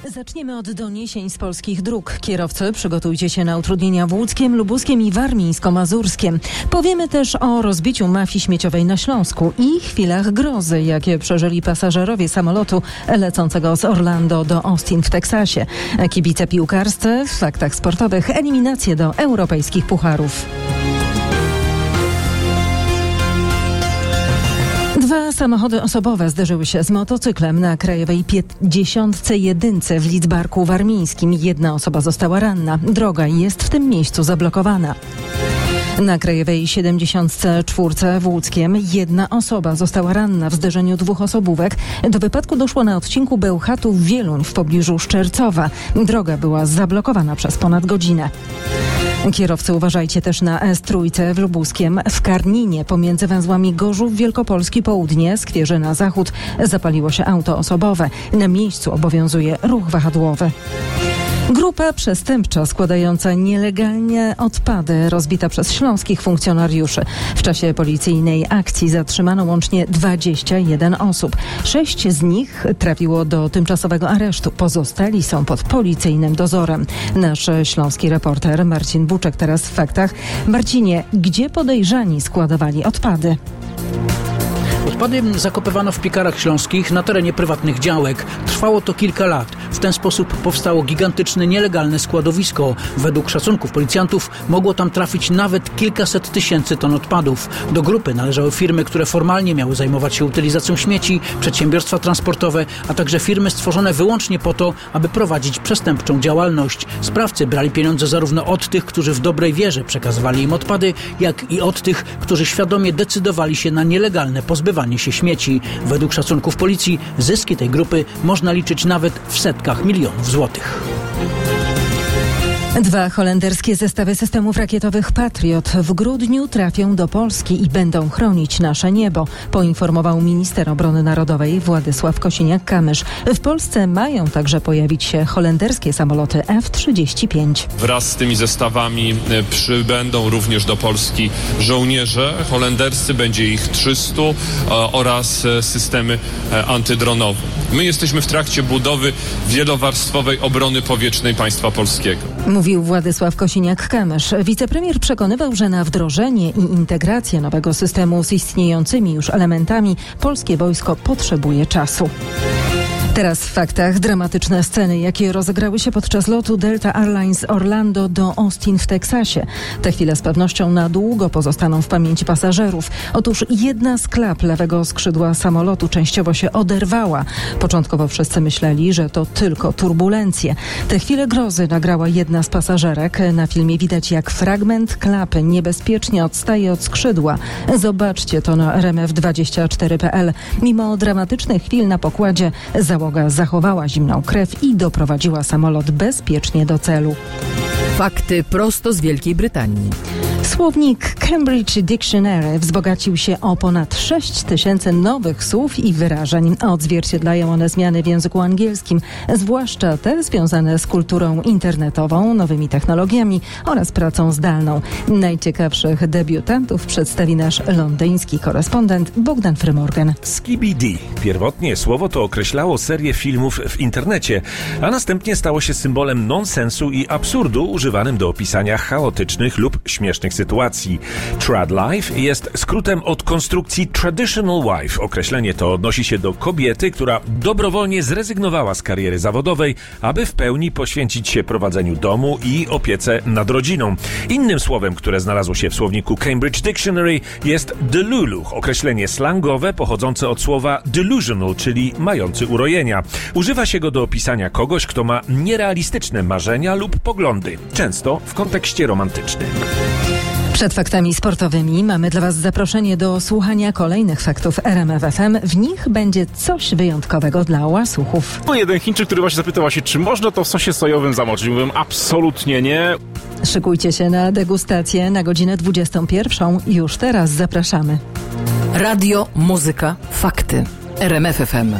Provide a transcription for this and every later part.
Zaczniemy od doniesień z polskich dróg. Kierowcy, przygotujcie się na utrudnienia w Łódzkiem, Lubuskiem i Warmińsko-Mazurskiem. Powiemy też o rozbiciu mafii śmieciowej na Śląsku i chwilach grozy, jakie przeżyli pasażerowie samolotu lecącego z Orlando do Austin w Teksasie. Kibice piłkarscy w faktach sportowych, eliminacje do europejskich pucharów. 2 samochody osobowe zderzyły się z motocyklem na Krajowej 51 w Lidzbarku Warmińskim. 1 osoba została ranna. Droga jest w tym miejscu zablokowana. Na Krajowej 74 w Łódzkiem 1 osoba została ranna w zderzeniu 2 osobówek. Do wypadku doszło na odcinku Bełchatów-Wieluń w pobliżu Szczercowa. Droga była zablokowana przez ponad godzinę. Kierowcy, uważajcie też na S3 w Lubuskiem. W Karninie pomiędzy węzłami Gorzów Wielkopolski Południe, Skwierzyna Zachód zapaliło się auto osobowe. Na miejscu obowiązuje ruch wahadłowy. Grupa przestępcza składająca nielegalnie odpady rozbita przez śląskich funkcjonariuszy. W czasie policyjnej akcji zatrzymano łącznie 21 osób. 6 z nich trafiło do tymczasowego aresztu. Pozostali są pod policyjnym dozorem. Nasz śląski reporter Marcin Buczek teraz w faktach. Marcinie, gdzie podejrzani składowali odpady? Odpady zakopywano w piekarach śląskich na terenie prywatnych działek. Trwało to kilka lat. W ten sposób powstało gigantyczne, nielegalne składowisko. Według szacunków policjantów mogło tam trafić nawet kilkaset tysięcy ton odpadów. Do grupy należały firmy, które formalnie miały zajmować się utylizacją śmieci, przedsiębiorstwa transportowe, a także firmy stworzone wyłącznie po to, aby prowadzić przestępczą działalność. Sprawcy brali pieniądze zarówno od tych, którzy w dobrej wierze przekazywali im odpady, jak i od tych, którzy świadomie decydowali się na nielegalne pozbywanie się śmieci. Według szacunków policji zyski tej grupy można liczyć nawet w setkach milionów złotych. 2 holenderskie zestawy systemów rakietowych Patriot w grudniu trafią do Polski i będą chronić nasze niebo, poinformował minister obrony narodowej Władysław Kosiniak-Kamysz. W Polsce mają także pojawić się holenderskie samoloty F-35. Wraz z tymi zestawami przybędą również do Polski żołnierze holenderscy, będzie ich 300 oraz systemy antydronowe. My jesteśmy w trakcie budowy wielowarstwowej obrony powietrznej państwa polskiego. Mówił Władysław Kosiniak-Kamysz. Wicepremier przekonywał, że na wdrożenie i integrację nowego systemu z istniejącymi już elementami polskie wojsko potrzebuje czasu. Teraz w faktach dramatyczne sceny, jakie rozegrały się podczas lotu Delta Airlines z Orlando do Austin w Teksasie. Te chwile z pewnością na długo pozostaną w pamięci pasażerów. Otóż 1 z klap lewego skrzydła samolotu częściowo się oderwała. Początkowo wszyscy myśleli, że to tylko turbulencje. Te chwile grozy nagrała 1 z pasażerek. Na filmie widać, jak fragment klapy niebezpiecznie odstaje od skrzydła. Zobaczcie to na rmf24.pl. Mimo dramatycznych chwil na pokładzie załoga zachowała zimną krew i doprowadziła samolot bezpiecznie do celu. Fakty prosto z Wielkiej Brytanii. Słownik Cambridge Dictionary wzbogacił się o ponad 6000 nowych słów i wyrażeń. Odzwierciedlają one zmiany w języku angielskim, zwłaszcza te związane z kulturą internetową, nowymi technologiami oraz pracą zdalną. Najciekawszych debiutantów przedstawi nasz londyński korespondent Bogdan Frymorgan. Skibidi. Pierwotnie słowo to określało serię filmów w internecie, a następnie stało się symbolem nonsensu i absurdu używanym do opisania chaotycznych lub śmiesznych sytuacji. Trad Life jest skrótem od konstrukcji Traditional Wife. Określenie to odnosi się do kobiety, która dobrowolnie zrezygnowała z kariery zawodowej, aby w pełni poświęcić się prowadzeniu domu i opiece nad rodziną. Innym słowem, które znalazło się w słowniku Cambridge Dictionary, jest delulu, określenie slangowe pochodzące od słowa delusional, czyli mający urojenia. Używa się go do opisania kogoś, kto ma nierealistyczne marzenia lub poglądy, często w kontekście romantycznym. Przed faktami sportowymi mamy dla Was zaproszenie do słuchania kolejnych faktów RMF FM. W nich będzie coś wyjątkowego dla łasuchów. Jeden Chińczyk, który właśnie zapytał się, czy można to w sosie sojowym zamoczyć. Mówiłem, absolutnie nie. Szykujcie się na degustację na godzinę 21. Już teraz zapraszamy. Radio, muzyka, fakty. RMF FM.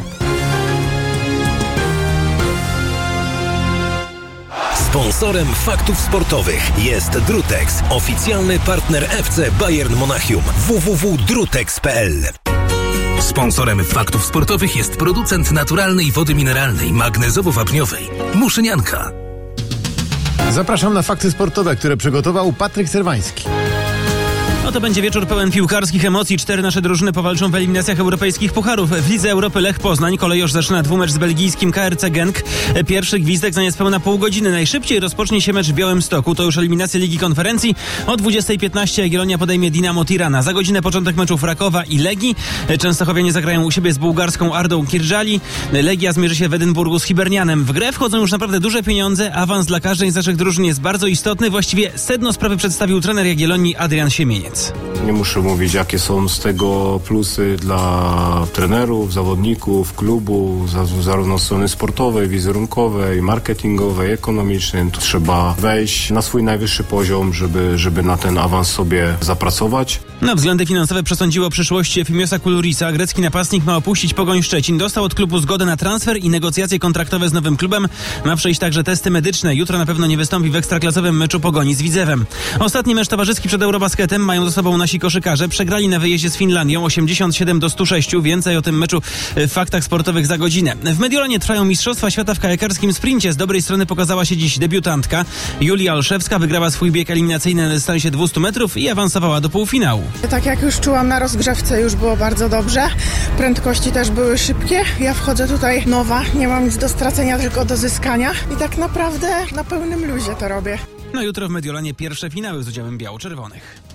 Sponsorem faktów sportowych jest Drutex, oficjalny partner FC Bayern Monachium. www.drutex.pl Sponsorem Faktów Sportowych jest producent naturalnej wody mineralnej, magnezowo-wapniowej Muszynianka. Zapraszam na fakty sportowe, które przygotował Patryk Serwański. No to będzie wieczór pełen piłkarskich emocji. 4 nasze drużyny powalczą w eliminacjach europejskich pucharów. W Lidze Europy Lech Poznań kolejorz zaczyna dwumecz z belgijskim KRC Genk. Pierwszy gwizdek za niespełna pół godziny. Najszybciej rozpocznie się mecz w Białymstoku. To już eliminacja Ligi Konferencji. O 20:15 Jagiellonia podejmie Dinamo Tirana. Za godzinę początek meczów Rakowa i Legii. Częstochowianie zagrają u siebie z bułgarską Ardą Kirjali. Legia zmierzy się w Edynburgu z Hibernianem. W grę wchodzą już naprawdę duże pieniądze. Awans dla każdej z naszych drużyn jest bardzo istotny. Właściwie sedno sprawy przedstawił trener Jagiellonii Adrian Siemieniec. Nie muszę mówić, jakie są z tego plusy dla trenerów, zawodników, klubu, zarówno strony sportowej, wizerunkowej, marketingowej, ekonomicznej. To trzeba wejść na swój najwyższy poziom, żeby na ten awans sobie zapracować. No, względy finansowe przesądziło przyszłość Efimiosa Kulurisa. Grecki napastnik ma opuścić Pogoń Szczecin. Dostał od klubu zgodę na transfer i negocjacje kontraktowe z nowym klubem. Ma przejść także testy medyczne. Jutro na pewno nie wystąpi w ekstraklasowym meczu Pogoni z Widzewem. Ostatni mecz towarzyski przed Eurobasketem mają ze sobą nasi koszykarze. Przegrali na wyjeździe z Finlandią 87-106. Więcej o tym meczu w faktach sportowych za godzinę. W Mediolanie trwają Mistrzostwa Świata w kajakarskim sprincie. Z dobrej strony pokazała się dziś debiutantka. Julia Olszewska wygrała swój bieg eliminacyjny na dystansie 200 metrów i awansowała do półfinału. Tak jak już czułam na rozgrzewce, już było bardzo dobrze. Prędkości też były szybkie. Ja wchodzę tutaj nowa, nie mam nic do stracenia, tylko do zyskania. I tak naprawdę na pełnym luzie to robię. No jutro w Mediolanie pierwsze finały z udziałem biało-czerwonych.